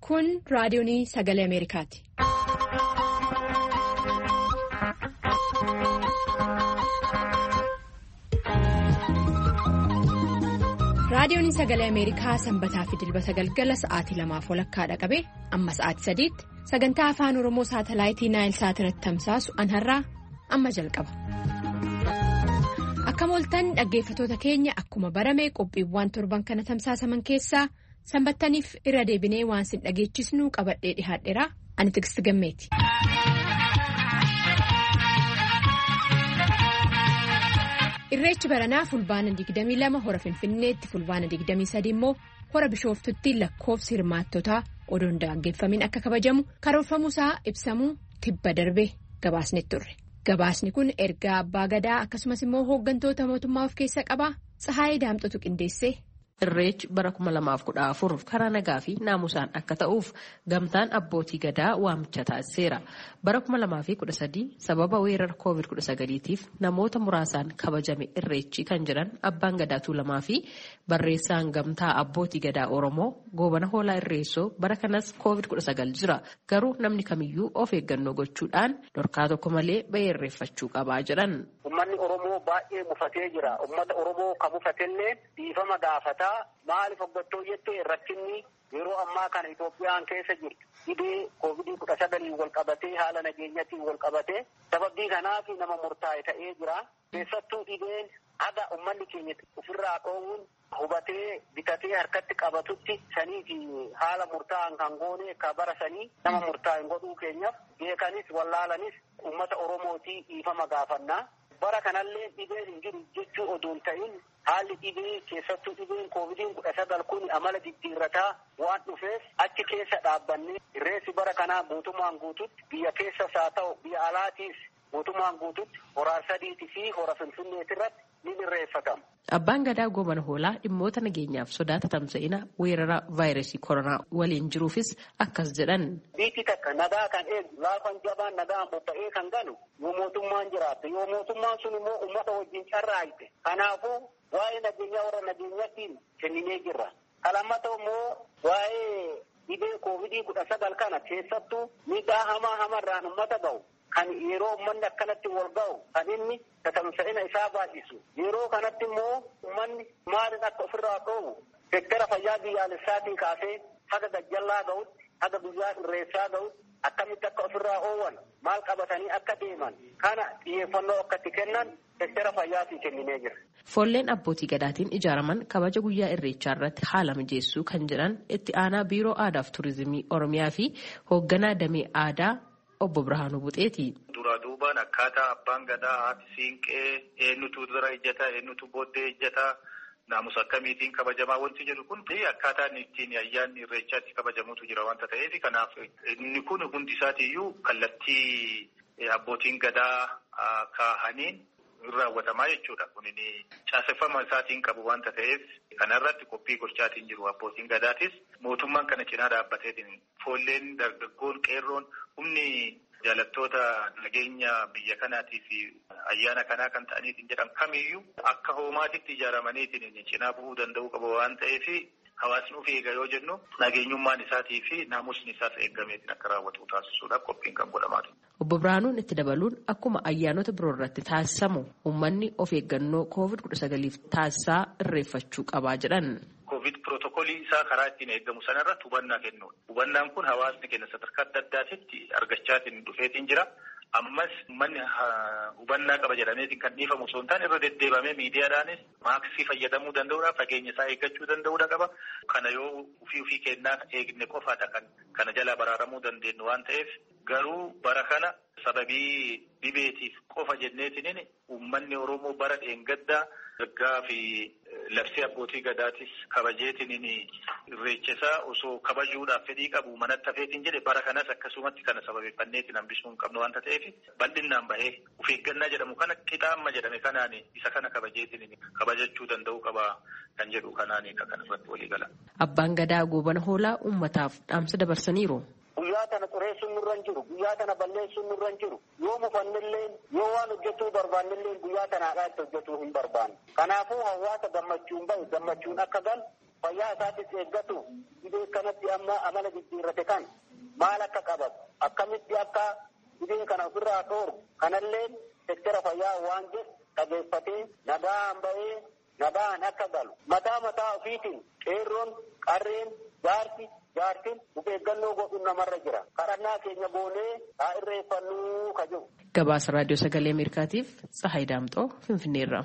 Kun raadiyoonii Sagalee Ameerikaati. Raadiyoon Sagalee Ameerikaa sanbataa fi dilbata galgala sa'aatii 2:00 qabee amma sa'aatii 3:00 sagantaa afaan Oromoo saatalaayitii Naayil Saatirratti tamsaasu anharraa amma jalqaba. Akka mooltan dhaggeeffatoota keenya akkuma barame qophiiwwan torban kana tamsaasaman keessaa sanbattaniif irra deebinee waan sin dhageechisnu qabadhee dhihaadheera ani Tigisti Gammeeti. Irreechi baranaa fulbaana 22 hora Finfinneetti fulbaana 23 immoo hora Bishooftutti lakkoofsi hirmaattotaa odoon daangeffamin akka kabajamu karoorfamuusaa ibsamuu tibba darbee gabaasnetti turre. Gabaasni kun ergaa abbaa gadaa akkasumas immoo hooggantoota mootummaa of keessa qaba. Tsahaayii Daamxotu qindeessee. Irreechi bara 2014 karaa nagaa fi naamusaan akka ta'uuf gamtaan abbootii gadaa waamicha taasiseera. Bara 2013 sababa weerara COVID-19tiif namoota muraasaan kabajame irreechi kan jedhan abbaan gadaa Tuulamaa fi barreessaan gamtaa abbootii gadaa Oromoo goobana hoolaa irreessoo bara kanas COVID-19 jira. Garuu namni kamiyyuu of eeggannoo gochuudhaan dhorkaa tokko malee bahee irreeffachuu qabaa jedhan. Uummanni Oromoo baay'ee mufatee jira. Uummata Oromoo kan mufatee dhiifama gaafata. Maaliif hoggattoo jettee rakkinni yeroo ammaa kana Itoophiyaan keessa jirtu dhibee COVID-19 wal qabatee haala nageenyatiin wal qabatee sababii kanaaf nama murtaa'e ta'ee jira. Keessattuu dhibeen haga uummanni keenya ofirraa dhoowwuun hubatee bitatee harkatti qabatutti sanii fi haala murtaa'an kan goone akka bara sanii nama murtaa'e godhuu keenyaaf beekanis wallaalanis uummata Oromootii dhiifama gaafannaa. Bara kanallee dhibeen hin jiru jechuu oduun ta'in haalli dhibee keessattuu dhibeen COVID-19 kun amala jijjiirrataa waan dhufeef achi keessa dhaabbannee irreessi bara kanaa guutumaan guututti biyya keessas haa ta'u biyya alaatiis guutumaan guututti hora sadiitii fi hora Finfinneetii irratti ni irreeffatamu. Abbaan gadaa goobana hoolaa dhimmoota nageenyaaf sodaata tamsa'ina weerara vaayirasii koronaa waliin jiruufis akkas jedhan. Biitti takka nagaa kan eegu laafaan jabaan nagaan bobba'ee kan galu yoo mootummaan jiraatte yoo mootummaan sun immoo uummata wajjin carraa'ite. Kanaafuu waa'ee nageenyaa warra nageenyaatiin kenninee jirra. Kalammata immoo waa'ee dhibee COVID-19 kana keessattuu miidhaa hamarraan uummata ga'u. Kan yeroo uummanni akkanatti wal ga'u kan inni tamsa'ina isaa baay'isu yeroo kanatti immoo uummanni maaliin akka ofirraa dhoowwu sektara fayyaa biyyaalessaatiin kaasee haga gajjallaa ga'utti haga biyyaa irreessaa ga'utti akkamitti akka ofirraa oowwan maal qabatanii akka deeman kana xiyyeeffannoo akka itti kennan sektara fayyaatiin kenninee jira. Foolleen abbootii gadaatiin ijaaraman kabaja guyyaa irreechaa irratti haala mijeessuu kan jedhan itti aanaa biiroo aadaa fi turizimii Oromiyaa fi hoogganaa damee aadaa Obbo Birhaanuu Buxeeti. Dura duubaan akkaataa abbaan gadaa haati siinqee eenyutu dura ejjata eenyutu booddee ejjata naamusa akkamiitiin kabajamaa wanti jedhu kun akkaataan ittiin ayyaanni irreechaatti kabajamutu jira wanta ta'eef kanaaf inni kun hundi isaatiiyyuu kallattii abbootiin gadaa kaahaniin raawwatamaa jechuudha. Kun caaseffama isaatiin qabu wanta ta'eef kanarratti qophii gochaatiin jiru abbootiin gadaatis mootummaan kana cinaa dhaabbateetiin foolleen dargaggoon qeerroon humni jaalattoota nageenya biyya kanaatii fi ayyaana kanaa kan ta'aniitiin jedhan kamiyyuu akka hoomaatitti ijaaramaniitiin cinaa bu'uu danda'uu qabu waan ta'eef hawaasni of eega yoo jennu nageenyummaan isaatii fi naamusni isaas eeggameetiin akka raawwatu taasisuudhaaf qophiin kan godhamaa ture. Obbo Birhaanuun itti dabaluun akkuma ayyaanota biroo irratti taasisamu uummanni of eeggannoo COVID-19 taasisaa irreeffachuu qabaa jedhan. COVID pirootokoolii isaa karaa ittiin eeggamu sanarratti hubannaa kennuudha. Hubannaan kun hawaasni keenya sadarkaa adda addaatitti argachaatiin dhufeetiin jira. Ammas uummanni hubannaa qaba jedhameetiin kan dhiifamu osoo hin taane irra deddeebamee miidiyaadhaanis maaksii fayyadamuu danda'uudha. Fageenya isaa eeggachuu danda'uudha qaba. Kana yoo ofii kennaa eegne qofaadha kana jalaa baraaramuu dandeenyu waan ta'eef garuu bara kana sababii dhibeetiif qofa jenneetiin uummanni Oromoo bara dheengaddaa ergaa fi labsii abbootii gadaatis kabajeetiin irreechisaa osoo kabajuudhaaf fedhii qabu manatti hafeetiin jedhe bara kanas akkasumatti kana sababeeffanneetiin hambisuu hin qabnu wanta ta'eef bal'inaan bahee of eeggannaa jedhamu kana qixaamma jedhame kanaan isa kana kabajeetiin kabajachuu danda'uu qaba kan jedhu kanaanidha kan irratti walii gala. Abbaan gadaa goobana hoolaa uummataaf dhaamsa dabarsaniiru. Guyyaa kana xureessuun nurra hin jiru. Guyyaa kana balleessuun nurra hin jiru. Yoo mufannillee yoo waan hojjetuu barbaannillee guyyaa kanaadhaa itti hojjetuu hin barbaanne. Kanaafuu hawaasa gammachuun bahe gammachuun akka galu fayyaa isaatiif eeggatu dhibee kanatti amma amala jijjiirrate kan maal akka qabatu akkamitti akka dhibee kana ofirraa dhooru kanallee sektara fayyaa waan jedhu dhageeffatee nagaan bahee nagaan akka galu mataa ofiitiin qeerroon qarreen jaartiin of eeggannoo godhuun namarra jira. Kadhannaa keenya boonee haa irreeffannuu ka jiru. Gabaasa Raadiyoo Sagalee Ameerikaatiif Tsahaay Daamxoo Finfinneerra.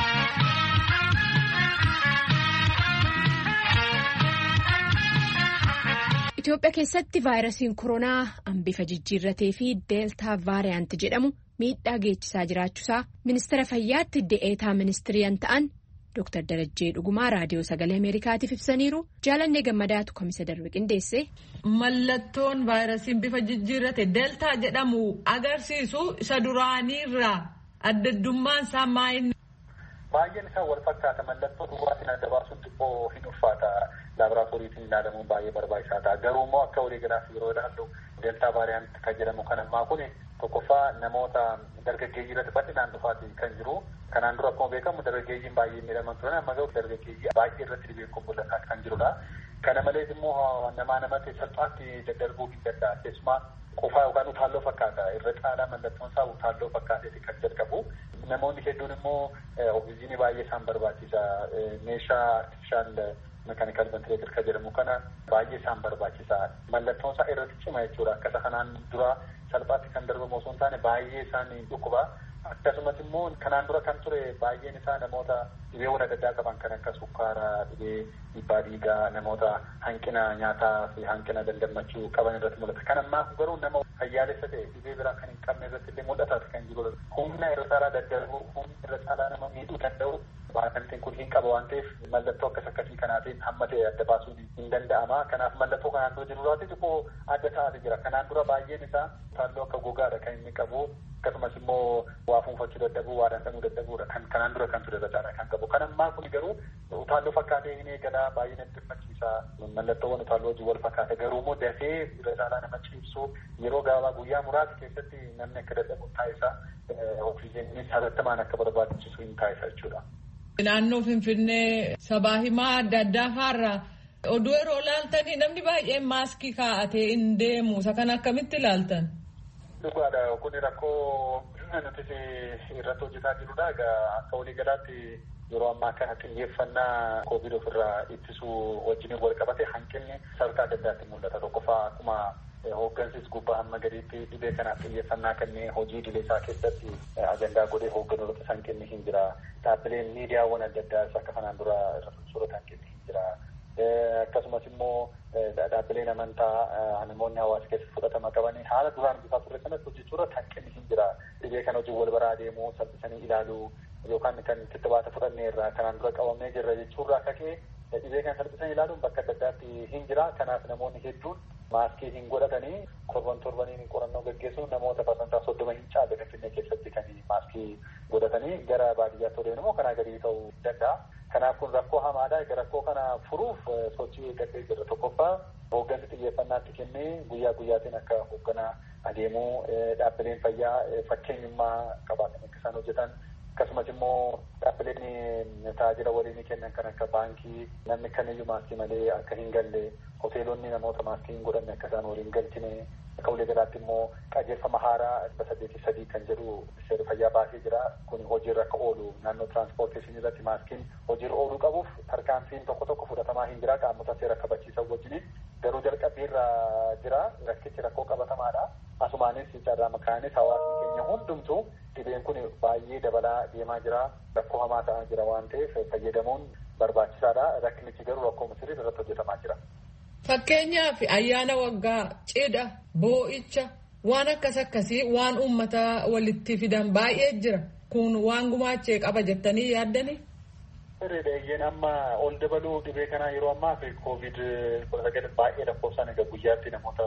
Itoophiyaa keessatti vaayirasiin koronaa bifa jijjiirratee fi deeltaa vaariyaanti jedhamu miidhaa geessisaa jiraachuusaa ministeera fayyaatti dee'eetaa ministiriyan ta'an Dr. Darajjee Dhugumaa Raadiyoo Sagalee Ameerikaatiif ibsaniiru. Jaalannee Gammadaatu kamisa darbe qindeesse. Mallattoon vaayirasiin bifa jijjiirrate deeltaa jedhamu agarsiisu isa duraaniirraa adda addummaan isaa maayini. Baay'een isaa wal fakkaata. Mallattoo duwwaatiin adda baasuun xiqqoo hin ulfaata. Laaboraatooriitiin ilaalamuun baay'ee barbaachisaa ta'a. Garuu immoo akka waliigalaatti yeroo ilaallu deeltaa vaariyaantii kan jedhamu kan ammaa kun tokkoffaa namoota dargaggeeyyii irratti bal'inaan dhufaatii kan jiru. Kanaan dura akkuma beekamu dargaggeeyyiin baay'ee miidhaman turan amma garuu dargaggeeyyii baay'ee irratti dhibeen kun mul'ataa kan jirudha. Kana malees immoo namatti salphaatti daddarbuu hin danda'a. Keessumaa qofaa yookaan utaalloo fakkaata. Irra caalaa mallattoon isaa utaalloo fakkaateeti kan jalqabu. Namoonni hedduun immoo oksijiinii baay'ee isaan barbaachisa. Meeshaa artifishaal mekaanikal ventileetir kan jedhamu kana baay'ee isaan barbaachisa. Mallattoon isaa irratti cima jechuudha. Akkasa kanaan dura salphaatti kan darbamu osoo hin taane baay'ee isaanii dhukkuba. Akkasumas immoo kanaan dura kan ture baay'een isaa namoota dhibeewwan adda addaa qaban kan akka sukkaaraa, dhibee dhiibbaa dhiigaa, namoota hanqina nyaataa fi hanqina dandammachuu qaban irratti mul'ata. Kan ammaa garuu nama fayyaalessa ta'e dhibee biraa kan hin qabne irratti illee mul'ataati kan jiru. Humna irra caalaa daddarbuu, humna irra caalaa nama miidhuu danda'u waanti kun hin qaba waan ta'eef mallattoo akkasii kanaatiin hamma ta'e adda baasuun hin danda'ama. Kanaaf mallattoo kanaan dura jirurraati xiqqoo adda ta'aati jira. Kanaan dura baay'een isaa utaalloo akka gogaadha kan inni qabu. Akkasumas immoo waa fuunfachuu dadhabuu, waa dhandhamuu dadhabuudha. Kanaan dura kan ture irra caalaa kan qabu. Kan ammaa kun garuu utaalloo fakkaatee hin eegalaa baay'ee nama dhiphachiisa. Mallattoowwan utaalloo wajjin wal fakkaata. Garuu immoo dafee irra caalaa nama ciibsu yeroo gabaabaa guyyaa muraasa keessatti namni akka dadhabu taasisa. Oksijiiniin hatattamaan akka barbaachisu hin taasisa jechuudha. Naannoo Finfinnee sabaa himaa adda addaa fa'aarraa oduu yeroo ilaaltanii namni baay'een maaskii kaa'atee hin deemu. Isa kana akkamitti ilaaltan? Dhugaadha. Kun rakkoo nuti irratti hojjetaa jirudha. Akka waliigalaatti yeroo ammaa kana xiyyeeffannaa koovid ofirraa ittisuu wajjin wal qabate hanqinni sadarkaa adda addaatti mul'ata. Tokkoffaa akkuma hooggansis gubbaa hamma gadiitti dhibee kanaaf xiyyeeffannaa kennee hojii idilee isaa keessatti ajandaa godhee hoogganoota hanqinni hin jira. Dhaabbileen miidiyaawwan adda addaas akka kanaan dura suurota hanqinni hin jira. Akkasumas immoo dhaabbileen amantaa namoonni hawaasa keessatti fudhatama qabanii haala duraan bifa turre sanatti hojjechuurra hanqinni hin jira. Dhibee kana hojii wal baraa deemuu, salphisanii ilaaluu yookaan kan kittibaata fudhannee irraa kanaan dura qabamnee jirra jechuurraa ka'ee dhibee kana salphisanii ilaaluun bakka adda addaatti hin jira. Kanaaf namoonni hedduun maaskii hin godhatanii torbaniin qorannoo gaggeessuun namoota parsantaa 30 hin caalle Finfinnee keessatti kan maaskii godhatanii gara baadiyyaatti deeman immoo kanaa gadii ta'uu danda'a. Kanaaf kun rakkoo hamaadha. Rakkoo kana furuuf sochii eeggatee jira. Tokkoffaa hooggansi xiyyeeffannaatti kennee guyyaa guyyaatiin akka hoogganaa adeemuu dhaabbileen fayyaa fakkeenyummaa qabaatan akka isaan hojjetan. Akkasumas immoo dhaabbileen tajaajila waliin kennan kan akka baankii namni kamiyyuu maaskii malee akka hin galle hoteelonni namoota maaskii hin godhanne akka isaan waliin galchine akka waliigalaatti immoo qajeelfama haaraa 883 kan jedhu seera fayyaa baasee jira. Kun hojiirra akka oolu naannoo tiraanspoorteeshinii irratti maaskiin hojiirra ooluu qabuuf tarkaanfiin tokko fudhatamaa hin jira. Qaamota seera kabachiisan wajjin garuu jalqabiirra jira. Rakkichi rakkoo qabatamaadha. Asumaanis carraa makaanis hawaasni keenya hundumtuu dhibeen kun baay'ee dabalaa deemaa jira. Rakkoo hamaa ta'aa jira waan ta'eef fayyadamuun barbaachisaadha. Rakkinichi garuu rakkoo sirrii irratti hojjetamaa jira. Fakkeenyaaf ayyaana waggaa, cidha, boo'icha waan akkasii waan uummata walitti fidan baay'ee jira. Kun waan gumaachee qaba jettanii yaaddanii? Sirriidha. Amma ol dabaluu dhibee kanaa yeroo ammaa fi koovid baay'ee lakkoofsaan egaa guyyaatti namoota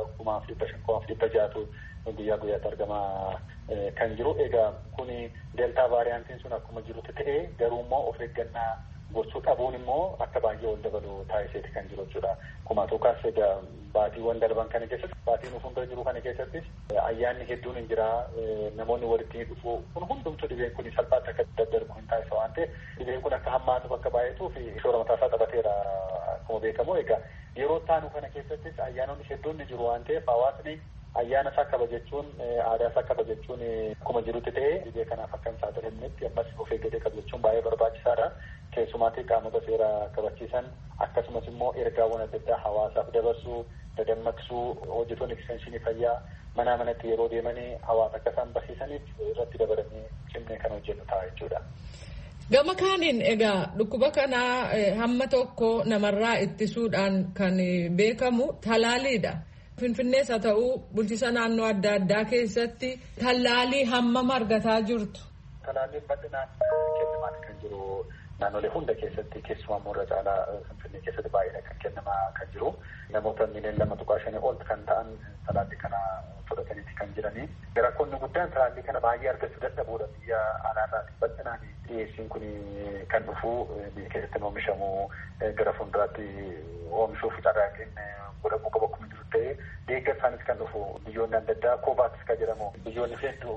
5,600 guyyaatti argamaa kan jiru. Egaa kuni deeltaa vaariyaantiin sun akkuma jirutti ta'ee garuu immoo of eeggannaa gorsuu dhabuun immoo akka baay'ee ol dabalu taasiseeti kan jiru jechuudha. Akkuma tuukaas egaa baatiiwwan darban kana keessatti baatiin fuuldura jiru kana keessattis ayyaanni hedduun hin jira namoonni walitti dhufu kun hundumtuu dhibeen kun salphaatti akka daddarbu hin taasisa waan ta'eef dhibeen kun akka hammaatuuf akka baay'atuuf shoora mataasaa taphateera akkuma beekamu. Egaa yeroo taanu kana keessattis ayyaanonni hedduun ni jiru waan ta'eef hawaasni ayyaana isaa kabajachuun aadaa isaa kabajachuun akkuma jirutti ta'ee dhibee kanaaf akka hin saaxilamnetti ammas of eeggatee kabajachuun baay'ee barbaachisaadha. Keessumaatii qaamota seeraa kabachiisan akkasumas immoo ergaawwan adda addaa hawaasaaf dabarsuu dadammaqsuu hojjetoonni ekstenshinii fayyaa manaa manatti yeroo deemanii hawaasa akka isaan barsiisaniif irratti dabalanii cimnee kan hojjennu ta'a jechuudha. Gama kaaniin egaa dhukkuba kanaa hamma tokko namarraa ittisuudhaan kan beekamu talaaliidha. Finfinnees haa ta'uu bulchiisa naannoo adda addaa keessatti talaalii hammam argataa jirtu? Talaalliin bal'inaan kennamaa kan jiru naannolee hunda keessatti keessumaa irra caalaa Finfinnee keessatti baay'ee kan kennamaa kan jiru. Namoota miliyoona 2.5 ol kan ta'an talaallii kana fudhataniiti kan jiranii. Rakkoonni guddaan talaallii kana baay'ee argachuu dadhabuudha biyya alaarraati. Bal'inaan dhiyeessiin kun kan dhufu biyya keessatti oomishamu gara fuulduraatti oomishuuf carraaqqiin godhamuu qaba akkuma jiru ta'ee deeggarsaanis kan dhufu biyyoonni adda addaa koovaaks kan jedhamu biyyoonni hedduu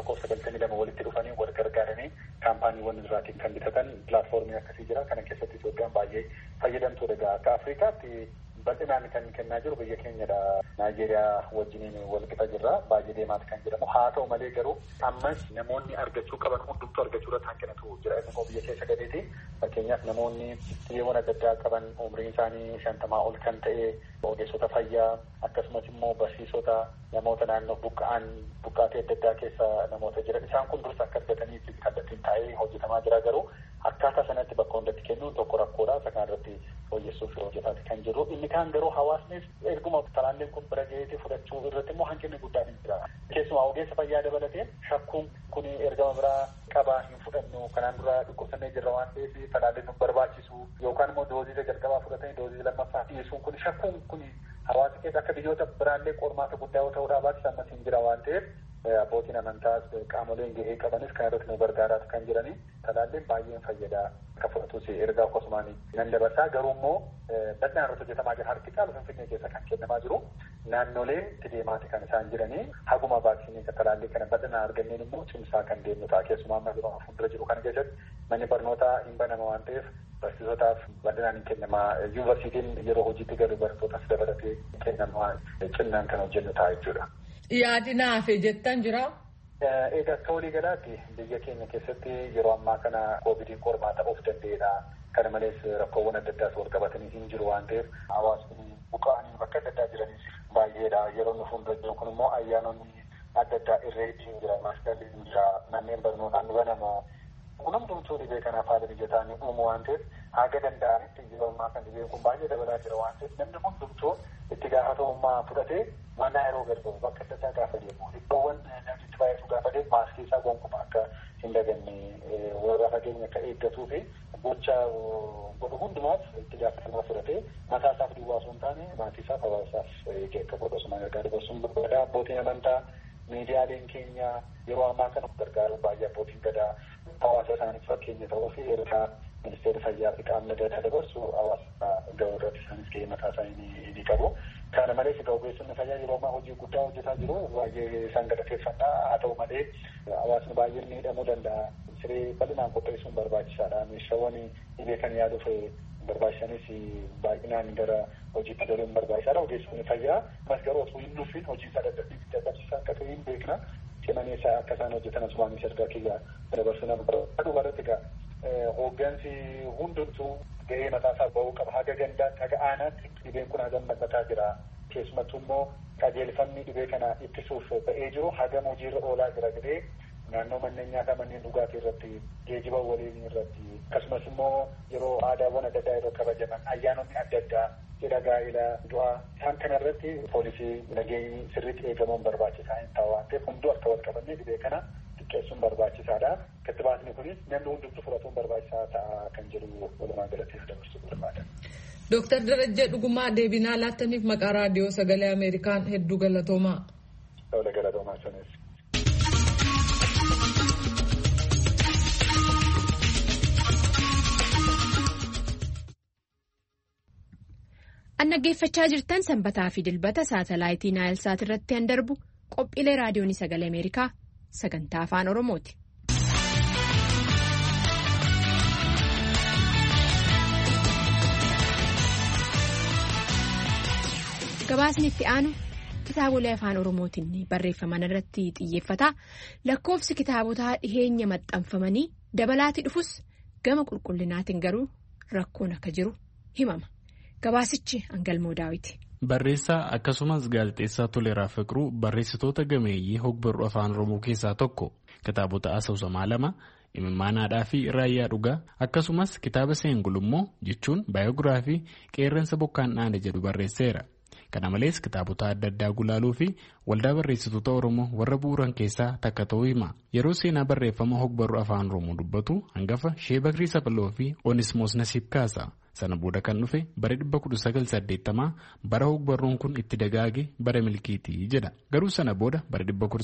192 walitti dhufanii wal gargaaranii kaampaaniiwwan irraatiin kan bitatan pilaatfoormii akkasii jira. Kana keessatti Itoophiyaan baay'ee fayyadamtuudha. Akka Afrikaatti bal'inaan kan kennaa jiru biyya keenyadha. Naayijeeriyaa wajjiniin wal qixa jirra. Baay'ee deemaati kan jedhamu. Haa ta'u malee garuu ammas namoonni argachuu qaban hundumtuu argachuu irratti hanqinatu jira. Inni biyya keessa gadeeti. Fakkeenyaaf namoonni dhibeewwan adda addaa qaban umriin isaanii 50 ol kan ta'e ogeessota fayyaa akkasumas immoo barsiisota namoota naannoo buqqaatii adda addaa keessa namoota jiran isaan kun dursa akka argataniif kallattiin taa'ee hojjetamaa jira. Garuu akkaataa sanatti bakka hundatti kennuun tokko rakkoodha. Isa kana irratti fooyyessuuf hojjetaati kan jiru. Inni kaan garuu hawaasnis erguma talaalliin kun bira ga'eeti fudhachuu irratti immoo hanqinni guddaan hin jira. Keessumaa ogeessa fayyaa dabalatee shakkuun kun ergama biraa qabaa hin fudhannu kanaan dura dhukkubsannee jirra waan ta'eef talaalliin nu barbaachisu yookaan immoo doozii jalqabaa fudhatanii doozii lammaffaa dhiyeessuun kun shakkuun kun hawaasa keessa akka biyyoota biraallee qormaata guddaa yoo ta'uudhaa baachisa ammas hin jira waan ta'eef abbootiin amantaas qaamoleen gahee qabanis kan irratti nu gargaaraatu kan jiranii talaalliin baay'een fayyadaa akka fudhatus ergaa akkasumaan nan dabarsaa. Garuu immoo bal'inaan irratti hojjetamaa jira. Harki caalu Finfinnee keessa kan kennamaa jiru naannolee itti deemaati kan isaan jiranii haguma vaaksiinii talaallii kana bal'inaan arganneen immoo cimsaa kan deemnu ta'a. Keessumaa amma yeroo fuuldura jiru kana keessatti manni barnootaa hin banama waan ta'eef barsiisotaaf bal'inaan hin kennamaa. Yuunivarsiitiin yeroo hojiitti galu barattootas dabalatee kennamaa cimnaan kan hojjennu ta'a jechuudha. Yaadinaaf jettan jira. Egaa akka walii galaatti biyya keenya keessatti yeroo ammaa kana koovidiin qormaata of danda'edha. Kana malees rakkoowwan adda addaas wal qabatanii hin jiru waan ta'eef hawaasni buqqa'anii bakka adda addaa jiranis baay'eedha. Yeroo nu fuuldura jiru kun immoo ayyaanonni adda addaa irreetiin jira, masqalli jira, manneen barnootaan banamu. Hundumtuu dhibee kanaaf haala mijataa ni uumu waan ta'eef haga danda'anitti yeroo ammaa kan dhibeen kun baay'ee dabalaa jira waan ta'eef namni hundumtuu itti gaafatamummaa fudhatee mana yeroo gargaaru bakka adda addaa gaafa deemu iddoowwan namni itti baay'atu gaafa deemu maaskii isaa gonkumaa akka hin daganne warra fageenya akka eeggatuu fi gocha godhu hundumaaf itti gaafatamummaa fudhatee mataa isaaf duwwaa osoo hin taane maatii isaaf hawaasa isaaf eegee akka godhu osoo gargaaru dabarsuun barbaada. Abbootiin amantaa miidiyaaleen keenya yeroo ammaa kana gargaaru baay'ee abbootiin gadaa hawaasa isaaniif fakkeenya ta'uu fi ergaa ministeera fayyaa fi qaamni adda addaa dabarsu hawaasa gahuu irratti isaanis gahee mataa isaanii ni qabu. Kana malees ogeessonni fayyaa yeroo ammaa hojii guddaa hojjetaa jiru. Baay'ee isaan galateeffannaa. Haa ta'u malee hawaasni baay'een miidhamuu danda'a. Siree bal'inaan qopheessuun barbaachisaadha. Meeshaawwan dhibee kan yaaduuf barbaachisanis baay'inaan gara hojiitti galuun barbaachisaadha. Ogeessonni fayyaa mas garuu osoo hin dhufin hojii isaa dadhabsiisaa akka ta'e hin beekna. Cimanii isaa akka isaan hojjetan asumaanis ergaa kiyya dabarsuu nama barbaadu. Dhumarratti egaa hooggansi hundumtuu gahee mataasaa bahuu qaba. Haga gandaatti haga aanaatti dhibeen kun hagam mataa jira. Keessumattuu immoo qajeelfamni dhibee kana ittisuuf ba'ee jiru hagam hojiirra oolaa jira jedhee naannoo manneen nyaataa manneen dhugaatii irratti geejiba waliin irratti akkasumas immoo yeroo aadaawwan adda addaa yeroo kabajaman ayyaanonni adda addaa cidha gaa'ilaa du'aa isaan kana irratti poolisii nageenyi sirriitti eegamuun barbaachisaa hin ta'u waan ta'eef hunduu akka wal qabannee dhibee kana xiqqeessuun barbaachisaadha. Kittibaatni kunis namni hundumtuu fudhatuun barbaachisaa ta'a kan jedhu walumaa galatti dabarsuu barbaada. Dooktar Darajjee Dhugumaa deebinaa laattaniif maqaa raadiyoo sagalee Ameerikaan hedduu galatoomaa. Galatoomaa sanis. Kan dhaggeeffachaa jirtan sanbataa fi dilbata saatalaayitii Naayilsaat irratti kan darbu qophiilee raadiyoonii sagalee Ameerikaa sagantaa afaan Oromooti. Gabaasni itti aanu kitaabolee afaan Oromootiin barreeffaman irratti xiyyeeffata. Lakkoofsi kitaabotaa dhiheenya maxxanfamanii dabalaati dhufus gama qulqullinaatiin garuu rakkoon akka jiru himama. Gabaasichi Angalmoo Daawiti. Barreessaa akkasumas gaazexeessaa Toleeraa Fiqiruu barreessitoota gameeyyii hogbarruu afaan Oromoo keessaa tokko. Kitaabota asoosamaa 2 Imimmaanaadhaa fi Raayyaa Dhugaa akkasumas kitaaba Seengulummoo jechuun baayogiraafii qeerransa bokkaan dhaane jedhu barreesseera. Kana malees kitaabota adda addaa gulaaluu fi waldaa barreessitoota Oromoo warra bu'uuran keessaa takka ta'uu hima. Yeroo seenaa barreeffama hogbarruu afaan Oromoo dubbatu hangafa Shee Bakrii Sapaloo fi Onismoos Nasiib kaasa. Sana booda kan dhufe bara 1980 bara hogbarruun kun itti dagaage bara milkiitii jedha. Garuu sana booda bara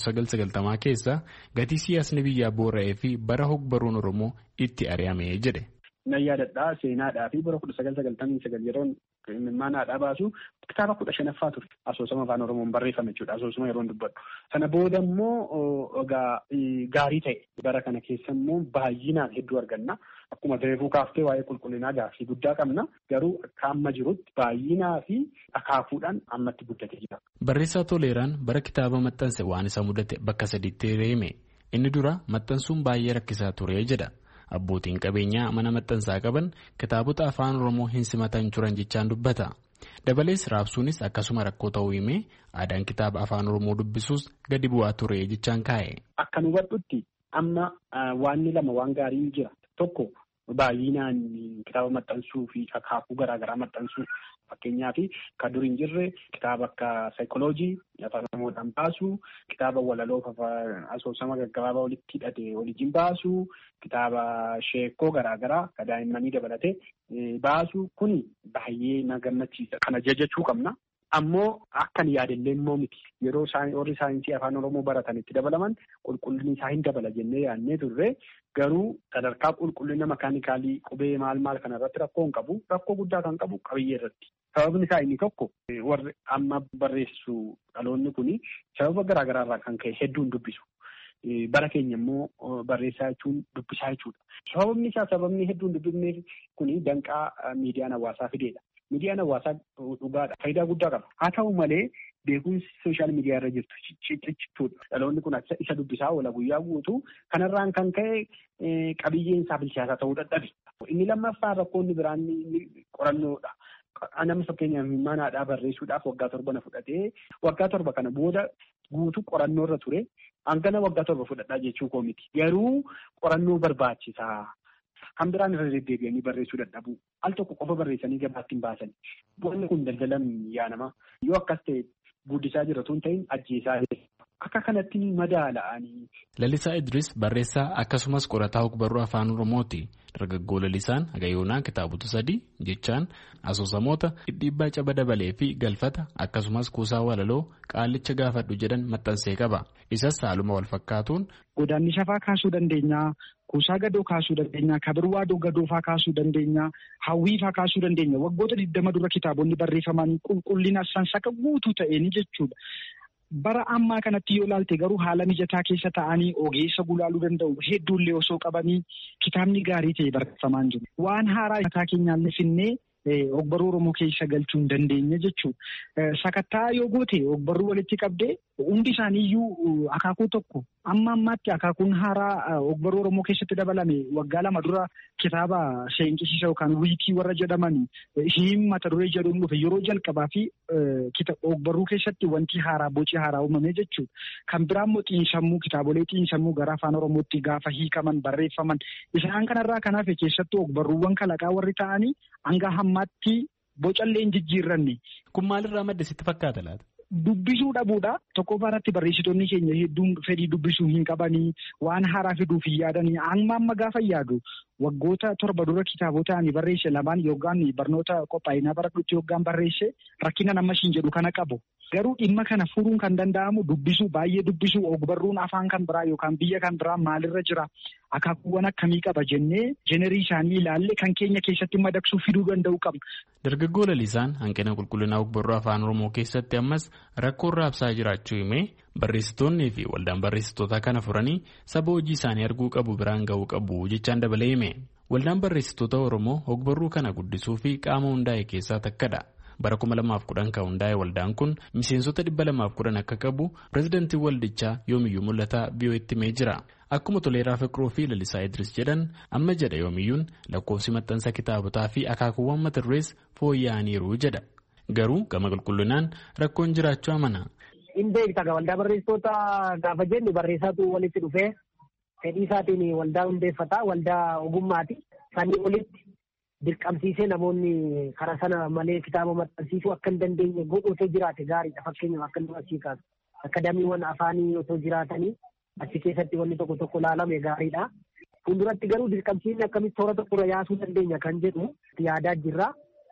1990 keessa gatii siyaasni biyyaa boora'ee fi bara hogbarruun Oromoo itti ari'amee jedhe. Nan yaadadhaa seenaadhaa fi bara 1999 yeroon imimmaanaadhaa baasu kitaaba 15ffaa ture. Asoosama afaan Oromoon barreeffame jechuudha. Asoosama yeroon dubbadhu. Sana booda immoo gaarii ta'e bara kana keessa immoo baay'inaan hedduu arganna. Akkuma reefuu kaaftee waa'ee qulqullinaa gaaffii guddaa qabna. Garuu akka amma jirutti baay'inaa fi akaakuudhaan ammatti guddatee jira. Barreessaa Toleeraan bara kitaaba maxxanse waan isa mudate bakka 3tti hime. Inni dura maxxansuun baay'ee rakkisaa ture jedha. Abbootiin qabeenyaa mana maxxansaa qaban kitaabota afaan Oromoo hin simatan turan jechaan dubbata. Dabalees raabsuunis akkasuma rakkoo ta'uu himee aadaan kitaaba afaan Oromoo dubbisuus gadi bu'aa ture jechaan kaa'e. Akka nu hubadhutti amma waanni 2 waan gaarii jira. Tokko baay'inaan kitaaba maxxansuu fi akaakuu garaagaraa maxxansuu fakkeenyaaf kan dur hin jirre kitaaba akka saayikooloojii afaan Oromoodhaan baasuu, kitaaba walaloo asoosama gaggabaabaa walitti hidhate waliin baasuu, kitaaba sheekoo garaagaraa kan daa'immanii dabalatee baasuu kuni baay'ee na gammachiisa. Kana jajachuu qabna. Ammoo akkan yaadallee immoo miti. Yeroo warri saayinsii afaan Oromoo baratan itti dabalaman qulqullinni isaa hin dabala jennee yaadnee turre. Garuu sadarkaa qulqullina makaanikaalii qubee maal kanarratti rakkoo hin qabu. Rakkoo guddaa kan qabu qabiyyee irratti. Sababni isaa inni tokko warri amma barreessu dhaloonni kuni sababa garaagaraa irraa kan ka'e hedduu hin dubbisu. Bara keenya immoo barreessaa jechuun dubbisaa jechuudha. Sababni hedduu hin dubbifneef kuni danqaa miidiyaan hawaasaa fideedha. Miidiyaan hawaasaa dhugaadha. Faayidaa guddaa qaba. Haa ta'u malee beekumsi sooshaal miidiyaa irra jirtu ciccituudha. Dhaloonni kun isa dubbisaa oola guyyaa guutuu kanarraan kan ka'e qabiyyeen isaa bilchaataa ta'uu dadhabe. Inni lammaffaa rakkoonni biraan qorannoodha. Nama fakkeenyaaf imimmaanaadhaa barreessuudhaaf waggaa 7 na fudhatee waggaa 7 kana booda guutuu qorannoo irra ture. Hangana waggaa 7 fudhadhaa jechuu koo miti. Garuu qorannoo barbaachisaa. Kan biraan irra deddeebi'anii barreessuu dadhabu. Al tokko qofa barreessanii gabaatti hin baasan. Wanni kun daldalan yaa nama. Yoo akkas ta'e guddisaa jiratu hin ta'in ajjeesaa akka kanatti madaala'anii. Lalisaa Idris barreessaa akkasumas qorataa hogbarruu afaan Oromooti. Dargaggoo Lalisaan Hagayoonaa kitaabota 3 jechaan asoosamoota dhibba caba dabalee fi galfata akkasumas kuusaa walaloo qaallicha gaafadhu jedhan maxxansee qaba. Isas haaluma wal fakkaatuun. Godaanni shafaa kaasuu dandeenya. Kuusaa gadoo kaasuu dandeenya. Kabirwaa gadoofaa kaasuu dandeenya. Hawwiifaa kaasuu dandeenya. Waggoota 20 dura kitaabonni barreeffaman qulqullina sansaka guutuu ta'een jechuudha. Bara ammaa kanatti yoo ilaalte garuu haala mijataa keessa ta'anii ogeessa gulaaluu danda'u hedduullee osoo qabanii kitaabni gaarii ta'e barreeffamaan jiru. Waan haaraa mataa keenyaallee finnee ogbarruu Oromoo keessa galchuu hin dandeenye jechuudha. Sakattaa yoo goote ogbarruu walitti qabdee hundi isaaniiyyuu akaakuu tokko amma ammaatti akaakuun haaraa ogbarruu Oromoo keessatti dabalame waggaa 2 dura kitaaba seenqisiisa yookaan wiikii warra jedhaman mata duree jedhuun dhufe yeroo jalqabaa fi ogbarruu keessatti wanti haaraa boci haaraa uumame jechuudha. Kan biraa immoo xiinsammuu kitaabolee xiinsammuu gara afaan Oromootti gaafa hiikaman barreeffaman isaan kanarraa kanaaf keessattuu ogbarruuwwan kalaqaa warri ta'anii hanga hammaatti bocallee hin jijjiirranne. Kun maalirraa madde sitti fakkaata laata? Dubbisuu dhabuudha. Tokkoffaa irratti barreessitoonni keenya hedduun fedhii dubbisuu hin qabanii waan haaraa fiduuf hin yaadanii amma gaafa yaadu waggoota 7 dura kitaabota ani barreesse 2 yookaan barnoota qophaa'inaa baradhutti yookaan barreesse rakkina nama siin jedhu kana qabu. Garuu dhimma kana furuun kan danda'amu baay'ee dubbisuu ogbarruun afaan kan biraa yookaan biyya kan biraa maalirra jira akaakuuwwan akkamii qaba jennee jenerii isaanii ilaalle kan keenya keessatti madaqsuu fiduu danda'u qabna. Dargaggoo Lalisaan hanqina qulqullinaa ogbarruu afaan Oromoo keessatti ammas rakkoo raabsaa jiraachuu himee barreessitoonnii fi waldaan barreessitootaa kana furanii saba hojii isaanii arguu qabu biraan ga'uu qabu jechaan dabalee hime. Waldaan barreessitoota Oromoo ogbarruu kana guddisuu fi qaama hundaa'e keessaa takkadha. Bara 2010 kan hundaa'e waldaan kun miseensota 210 akka qabu pireezidantiin waldichaa yoomiyyuu mul'ataa BBC'tti himee jira. Akkuma Toleeraa Fiqiruu fi Lalisaa Idris jedhan amma jedha yoomiyyuun lakkoofsi maxxansa kitaabotaa fi akaakuuwwan mata durees fooyya'aniiru jedha. Garuu gama qulqullinaan rakkoon jiraachuu amana. Hin beekta waldaa barreessitoota gaafa jennu barreessaatu walitti dhufee fedhii isaatiin waldaa hundeeffata waldaa ogummaati. Sanii olitti dirqamsiisee namoonni karaa sana malee kitaaba maxxansiisuu akka hin dandeenye godhu otoo jiraate gaariidha. Fakkeenyaaf akka nu asii kaasu akadaamiiwwan afaanii otoo jiraatanii achi keessatti wanni tokko tokko ilaalame gaariidha. Fuulduratti garuu dirqamsiisni akkamitti toora tokkorra yaasuu dandeenya kan jedhu yaadaa jirra.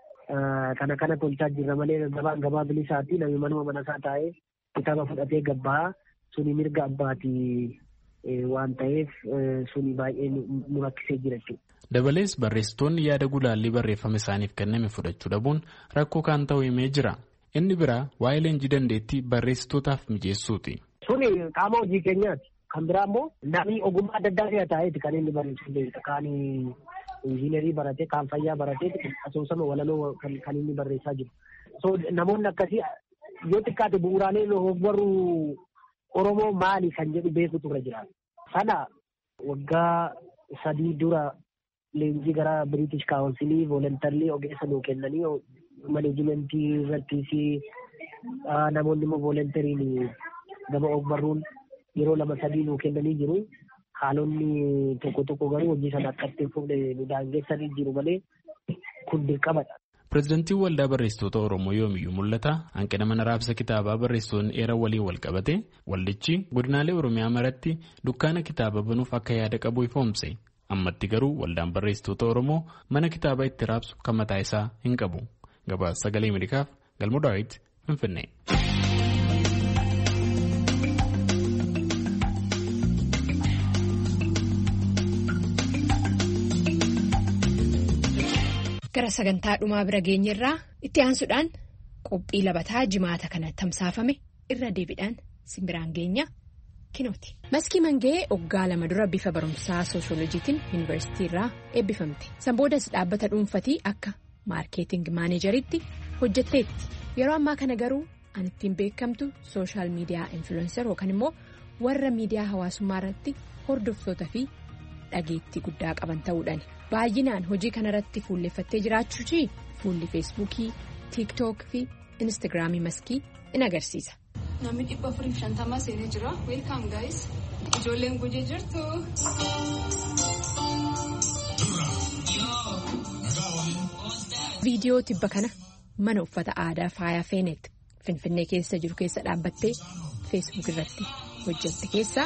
Kana tolchaa jirra malee gabaa bilisaatti namni manuma manasaa taa'ee kitaaba fudhatee gabbaa suni mirga abbaatii waan ta'eef suni baay'ee nu rakkisee jira jechuudha. Dabalees barreessitoonni yaada gulaallii barreeffama isaaniif kenname fudhachuu dhabuun rakkoo kan ta'u himee jira. Inni biraa waa'ee leenjii dandeettii barreessitootaaf mijeessuuti. Suni qaama hojii keenyaati. Kan biraa immoo namni ogummaa adda addaa ta'eeti kan inni barreessuu beekta. Kaan injiinerii barate, kaan fayyaa barate asoosama walaloo kan inni barreessaa jiru. So namoonni akkasii yoo xiqqaate bu'uuraalee ogbarruu Oromoo maali kan jedhu beekutu irra jira. Sana waggaa 3 dura leenjii gara British Council voluntarily ogeessa nuu kennanii maneejimentii irrattis namoonni immoo voluntariin gama ogbarruun yeroo 2-3 nuu kennanii jiru. Haalonni tokko garuu hojii sana akkatti fuudhee nu daangessanii jiru malee kun dirqamadha. Pireezidantiin waldaa barreessitoota Oromoo yoomiyyuu mul'ata hanqina mana raabsa kitaabaa barreessitoonni eeran waliin wal qabate waldichi godinaalee Oromiyaa maratti dukkaana kitaaba banuuf akka yaada qabu ifoomse. Ammatti garuu waldaan barreessitoota Oromoo mana kitaabaa itti raabsu kan mataa isaa hin qabu. Gabaasa Sagalee Ameerikaaf Galmoo Daawit Finfinnee. Gara sagantaa dhumaa bira geenyerraa itti aansuudhaan qophii labataa jimaata kana tamsaafame irra deebiidhaan simbiraan geenya kinooti. Maskii Mangee waggaa 2 dura bifa barumsaa sooshooloojiitiin yuunivarsiitii irraa eebbifamte. Sanboodas dhaabbata dhuunfatii akka maarkeeting maanejeritti hojjetteetti. Yeroo ammaa kana garuu an ittiin beekamtu sooshaal miidiyaa infiluwenser yookaan immoo warra miidiyaa hawaasummaa irratti hordoftoota fi dhageettii guddaa qaban ta'uudhaani. Baay'inaan hojii kanarratti fuulleffattee jiraachuutii fuulli feesbuukii, tiiktook fi instaagiraamii maskii in agarsiisa. Namni 450 seenee jira. Welcome guys. Ijoolleen gujee jirtu. Viidiyoo tibba kana mana uffata aadaa faaya feeneet Finfinnee keessa jiru keessa dhaabbattee feesbuuk irratti hojjette keessaa.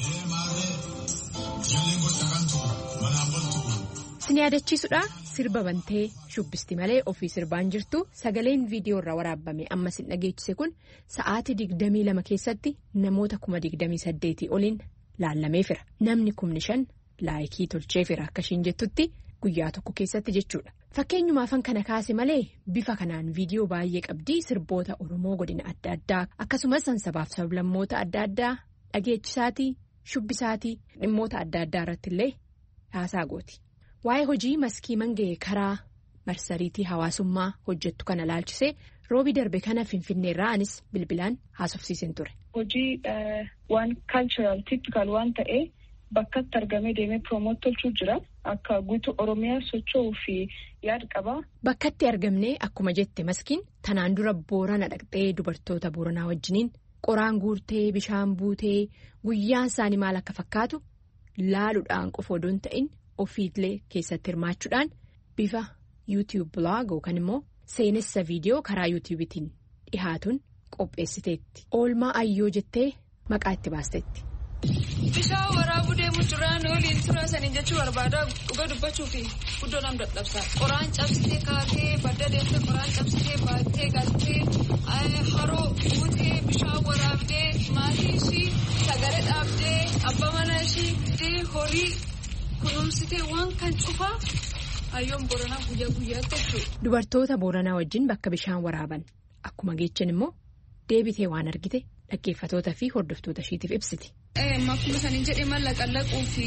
Sin yaadachiisudha sirba bantee shubbisti malee ofii sirbaan jirtu sagaleen viidiyoo irraa waraabame amma sin dhageechise kun sa'aatii 22 keessatti namoota 28,000 oliin laallameefira. Namni 5,000 laayikii tolcheefira akka ishiin jettutti guyyaa tokko keessatti jechuudha. Fakkeenyumaafan kana kaase malee bifa kanaan viidiyoo baay'ee qabdii sirboota Oromoo godina adda addaa akkasumas sabaaf sablammoota adda addaa dhageechisaatii shubbisaatii dhimmoota adda addaa irratti illee haasaa gooti. Waa'ee hojii maskii Mangee karaa marsariitii hawaasummaa hojjettu kana laalchisee roobii darbe kana Finfinneerraa anis bilbilaan haasofsiisin ture. Hojii waan cultural typical waan ta'ee bakkatti argamee deemee promote tolchuu jira. Akka guutuu Oromiyaa socho'uu fi yaada qaba. Bakkatti argamnee akkuma jette maskiin tanaan dura Boorana dhaqxee dubartoota Booranaa wajjiniin qoraan guurtee bishaan buutee guyyaan isaanii maal akka fakkaatu laaluudhaan qofa odoo hin ta'in ofiilee keessatti hirmaachuudhaan bifa YouTube blog yookaan immoo seenessa viidiyoo karaa YouTubetiin dhihaatuun qopheessiteetti. Oolmaa ayyoo jettee maqaa itti baasteetti. Bishaan waraabuu deemu jiraan waliin tura sanii jechuu barbaada dhuga dubbachuu fi guddoo nam dadhabsa. Qoraan cabsitee kaatee badda deemtee qoraan cabsitee baattee galtee haroo guutee bishaan waraabdee maatii ishii sagalee dhaabdee abbaa manaa ishii horii kunuunsitee waan kan cufaa hayyoon Booranaa guyyaa guyyaatti jechuudha. Dubartoota Booranaa wajjin bakka bishaan waraaban akkuma geechan immoo deebitee waan argite dhaggeeffatootaa fi hordoftoota ishiitiif ibsiti. Akkuma sanii jedhee mallaqallaquu fi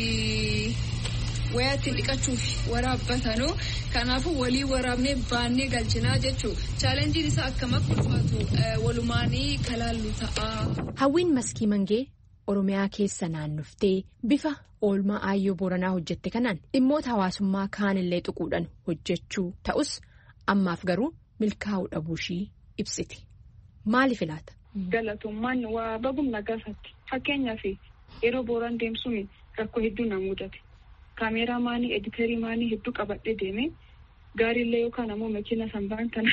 wayaa ittiin dhiqachuu fi waraabbatanuu kanaafuu walii waraabnee baannee galchinaa jechuudha. Chaalenjiin isaa akkam akka ulfaatu walumaanii kalaallu ta'a. Hawwiin Maskii Mangee Oromiyaa keessa naannoftee bifa oolmaa aayyoo Booranaa hojjette kanaan dhimmoota hawaasummaa kaanillee tuquudhaan hojjechuu ta'us ammaaf garuu milkaa'uu dhabuu ishii ibsiti. Maaliif ilaata? Galatummaan waa bagumna gaafatti. Fakkeenyaaf yeroo Booraan deemsuun rakkoo hedduu na mudate. Kaameeraa maanii, editeerii maanii hedduu qabadhee deeme. Gaariillee yookaan ammoo makiina sanbaan kana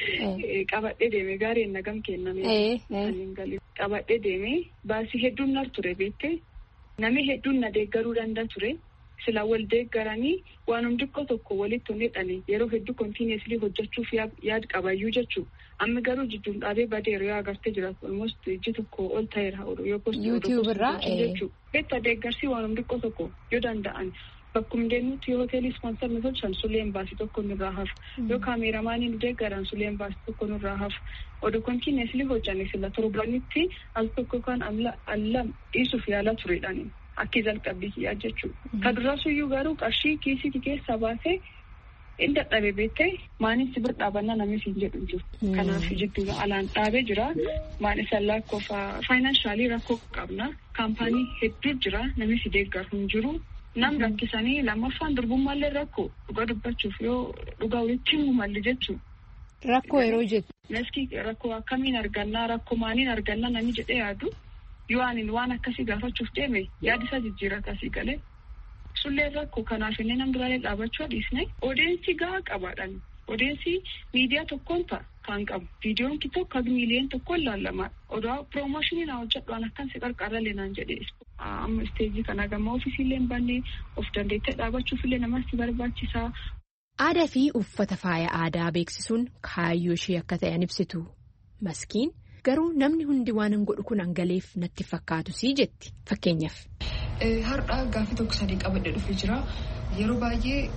qabadhee deeme. Gaariin nagam kenname. Qabadhee deeme. Baasii hedduun nar ture beektee. Namni hedduun na deeggaruu danda'a ture. Sila wal deeggaranii waanum xiqqoo tokko walitti hidhanii yeroo hedduu kontiineeslii hojjechuuf yaad qabayyuu jechuudha. Amma garuu jidduun dhaabee badeera yoo agartee jiraatu almost iji tokko ol ta'eera yoo postii YouTube irraa jechuudha. Beektaa deeggarsii waanum xiqqoo tokko yoo danda'an bakkum deemnutti yoo hoteelii ispoonsarni tolchan suleen baasii tokko nurraa hafu yoo kaameeramaanii nu deeggaran suleen baasii tokko nurraa hafu oduu kontiineeslii hojjanne sila torbanitti al tokko kan allam dhiisuuf yaalaa turedhaani. Akki jalqabbii kiyyaa jechuudha. Ka durasuyyuu garuu qarshii kiisii keessaa baasee inni dadhabee beektee maanis bira dhaabannaa namni siin jedhu jiru. Kanaaf jidduu alaan dhaabee jira. Maanis lakkoofa faayinaansaalii rakkoo qabna. Kaampaanii hedduu jira. Namni si deeggaru hin jiru. Nam rakkisanii lammaffaan durbummaallee rakkoo dhugaa dubbachuuf yoo dhugaa walitti himu malli jechuudha. Rakkoo yeroo jettu. Maskii rakkoo akkamiin argannaa rakkoo maaliin argannaa namni jedhee yaadu. Yoo ani waan akkasii gaafachuuf deeme yaadisa jijjiirraa akkasii galee sullee rakkoo kanaaf inni nam duraalee dhaabachuu dhiisne odeensii gahaa qabaadhaan odeensii miidiyaa tokkoon ta'a kan qabu viidiyoon tokko miiliyoon tokkoon laallama odaa piroomooshinii na hojjedhaan akkan si qarqarra leenaan jedhee amma isteejii kana gama ofiisiillee hin banne of dandeettee dhaabachuufillee namatti barbaachisaa. Aadaa fi uffata faaya aadaa beeksisuun kaayyoo ishee akka ta'an ibsitu Maskiin. Garuu namni hundi waan hin godhu kun hangaleef natti fakkaatu sii jetti fakkeenyaaf. Har'a gaaffii tokko sadii qabadhee dhufee jira. Yeroo baay'ee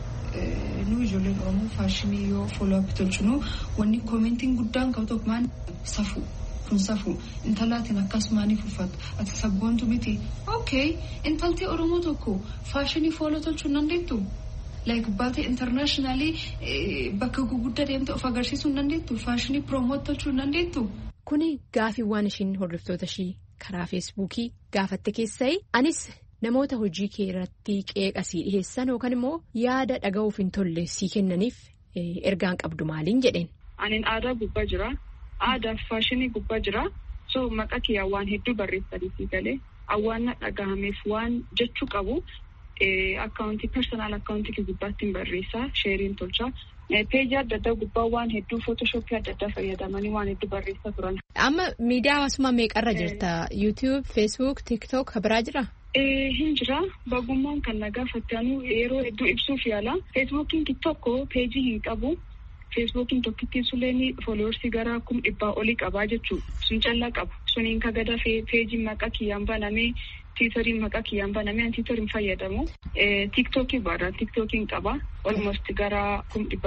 nu ijoolleen Oromoo faashinii yoo fooloo-ap tolchinu wanni koomentiin guddaan qabu tokko maan safuu kun safuu intalaatiin akkasumaaniif uffatu ati sabboontu miti. Okay intaltee Oromoo tokko faashinii fooloo tolchuu dandeettu? Like baatee internationally bakka guguddaa deemte of agarsiisuu dandeettu? Faashinii proomoot tolchuu dandeettu? Kuni gaaffiiwwan ishiin hordoftoota ishii karaa feesbuukii gaafatte keessaa anis namoota hojii kee irratti qeeqasii dhiheessan yookaan immoo yaada dhaga'uuf hin tolle sii kennaniif ergaan qabdu maaliin jedheen. Anin aadaa gubbaa jira. Aadaaf faashinii gubbaa jira. So maqaa kiyyaa waan hedduu barreessanii fi galee awwaanna dhagahameef waan jechuu qabu akkaawuntii personal akkaawuntii gubbaatti hin barreessaa sheeriin tolchaa. Peejii adda addaa gubbaa waan hedduu footoshoopii adda addaa fayyadamanii waan hedduu barreessaa turan. Amma miidiyaa hawaasummaa meeqarra jirta? YouTube, Facebook, TikTok biraa jiraa? Hin jira. Bagummaan kan na gaafatanu yeroo hedduu ibsuuf yaala. Feesbuukiin tokko peejii hin qabu. Feesbuukiin tokkittiin suleen fooloorsii gara 100 olii qabaa jechuudha. Sun callaa qabu. Suniin kagada peejiin maqaa kiyyaan banamee tiitoriin maqaa kiyyaan banamee an tiitoriin fayyadamu. Tiktokii baadhaa tiktookiin qaba. Almost gara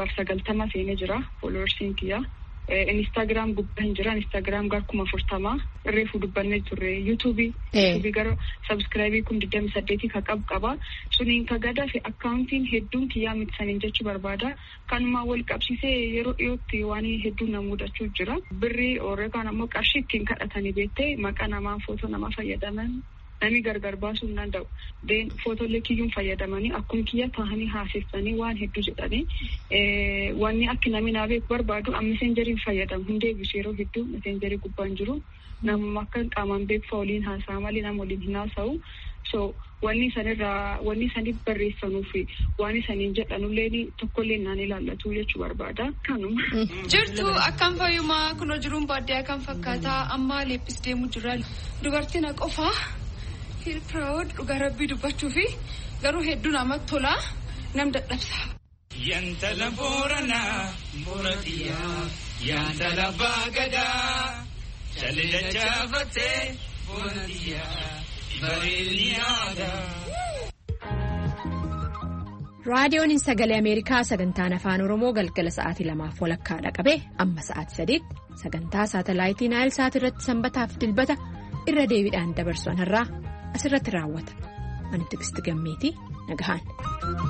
190 seenee jira fooloorsiin kiyyaa. Instagram gubbaa hin jira. Instagram gara 40 reefu dubbannee turre. YouTube gara subscribe 28 ka qabu qaba. Suniin kagada fi akkaawuntiin hedduun kiyyaa mitsaniin jechuu barbaada. Kanumaa wal qabsiisee yeroo dhiyootti waan hedduun na mudachuu jira. Birrii yookaan ammoo qarshii ittiin kadhatanii beektee maqaa namaa footoo namaa fayyadaman. Nami gargar baasuu hin danda'u. Footoolee kiyyuun fayyadamanii akkuma kiyya tahanii haasessanii waan hedduu jedhanii wanni akka namni naa beeku barbaadu meseenjeriin fayyadamu hin deebisu yeroo hedduu meseenjerii gubbaan jiru namuma akka qaamaan beeku waliin haasa'a malee nama waliin hin haasa'u. So wanni sanii barreessanuu fi waan isaniin jedhanullee tokkollee naan ilaallatu jechuu barbaada. Kanuma. Jirtu akkam fayyumaa kunoo jiruun baadiyyaa kan fakkaataa amma leephis deemu jira. Dubartiin qofaa. feel proud dhugaa rabbii dubbachuu fi garuu hedduu namatti tola nam dadhabsa. Yantala Booranaa Booratiyaa Yantala Baagadaa Jalila Jaafatee Booratiyaa Bareedni aadaa. Raadiyoon Sagalee Ameerikaa sagantaan Afaan Oromoo galgala sa'aatii 2:00 qabee amma sa'aatii 3 sagantaa saatalaayitii Naayilsaat irratti sanbataaf dilbata irra deebiidhaan dabarsuun har'aa asirratti raawwata. Ani Tigisti Gammeetii nagahaan.